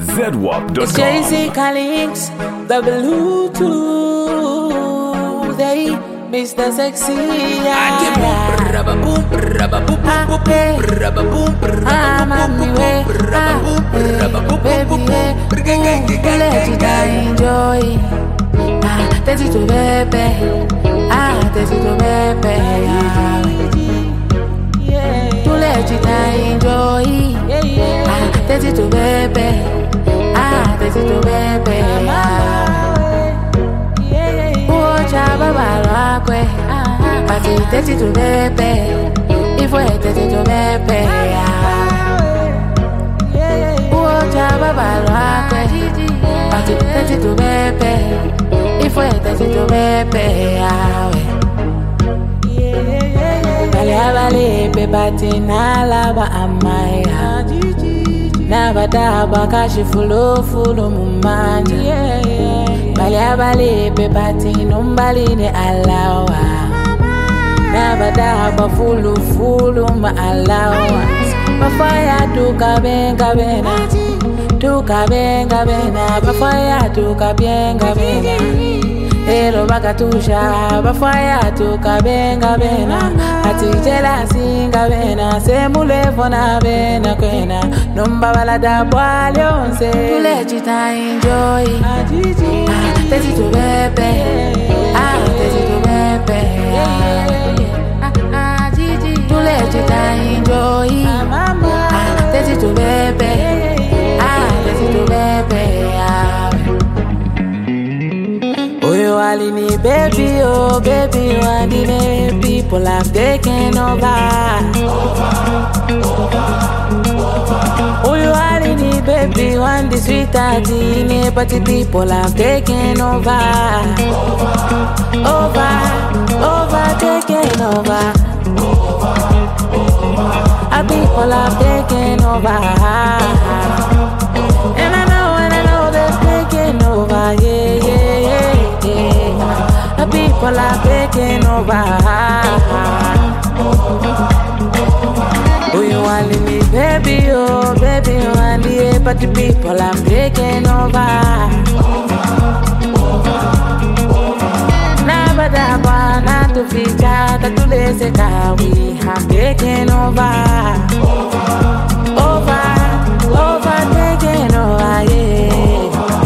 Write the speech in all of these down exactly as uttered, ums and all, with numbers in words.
Z W A P dot It's com. Jay-Z Calix, the Bluetooth, they Mister Sexy. I'm on my way, baby, let you enjoy. Ah, that's it to baby, ah, that's it to baby. To let you enjoy, ah, that's it to baby, ah, that's it to baby. Oh, chaba balakwe, but that's it to baby. If we that's it to baby. Oh, chaba balakwe, but that's it to baby. If we that's it to baby. Bale bebati nalaba amaya Nabadaba kashi fulu fulu mumanja Bale bale bebati numbali ne alawa Nabadaba fulu fulu ma alawa Bafaya tuka benga bena Tuka benga bena Bafaya tuka benga bena Ero bakatusha bafaya tukabenga bena ati jela singa bena semule fona bena kwena nomba balada bwale onse tule chita enjoy ah tezi to bebe ah tezi to bebe ah ah jiji tule chita enjoy ah tezi to bebe ah tezi to bebe Alini baby, oh baby, one day people have taken over. Oh, you Alini baby, one day sweet Adine, but the people have taken over. Over, over, taken over. Our people have taken over. And I know, and I know they're taking over, yeah, yeah, yeah. The people are taking over. Oh, you want me, baby, oh, baby, you want me, but the people I'm taking over. Nabadaba, not to feature, that to listen, we have taken over. Over, over, taking over, yeah.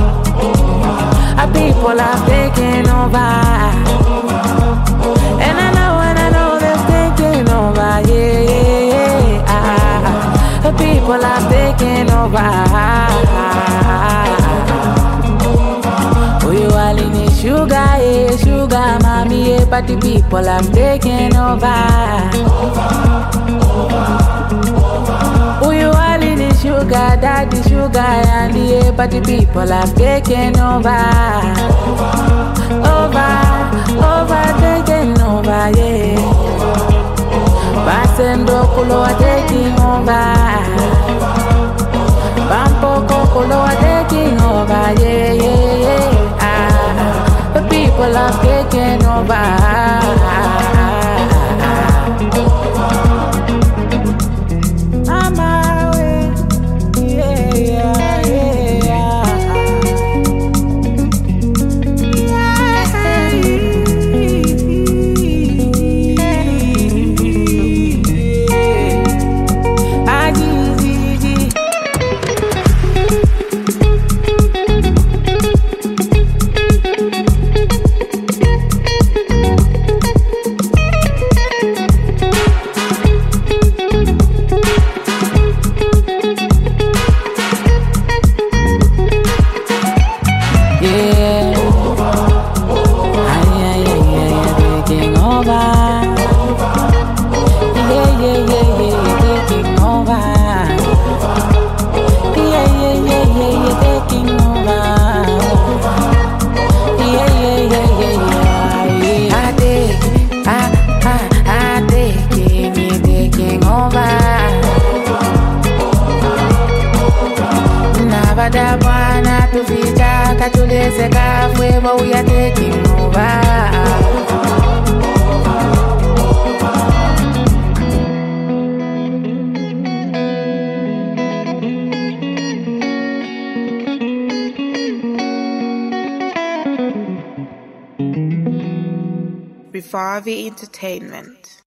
People have taken over. And I know, and I know they're taking over, yeah, yeah, yeah. Ah, the people have taken over. Oh, you all in the sugar, yeah, sugar, mommy, yeah, but the people have taken over. Oh, you all in the sugar, daddy, sugar, and yeah, but the people have taken over. Over, over, taking over, yeah. Basendo kulo are taking over. Bampo kulo are taking over, yeah, yeah, yeah. Ah, the people are taking over. I'm away, yeah, yeah, yeah. Badabana to fita katulese kafwe but we are taking over. Rivavi Entertainment.